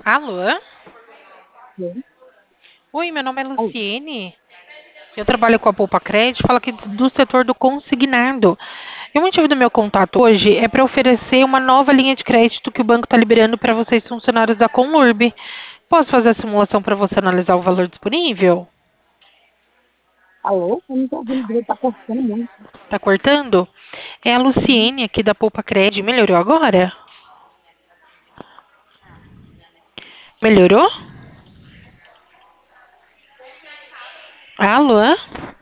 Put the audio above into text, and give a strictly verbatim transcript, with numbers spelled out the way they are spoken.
Alô? Sim. Oi, meu nome é Alô? Luciene. Eu trabalho com a Poupa Crédito, falo aqui do setor do consignado. E o motivo do meu contato hoje é para oferecer uma nova linha de crédito que o banco está liberando para vocês, funcionários da Conlurb. Posso fazer a simulação para você analisar o valor disponível? Alô? Eu não estou ouvindo direito, está cortando muito. Tá cortando? É a Uhum. Luciene aqui da Poupa Crédito. Melhorou agora? Melhorou? Alô?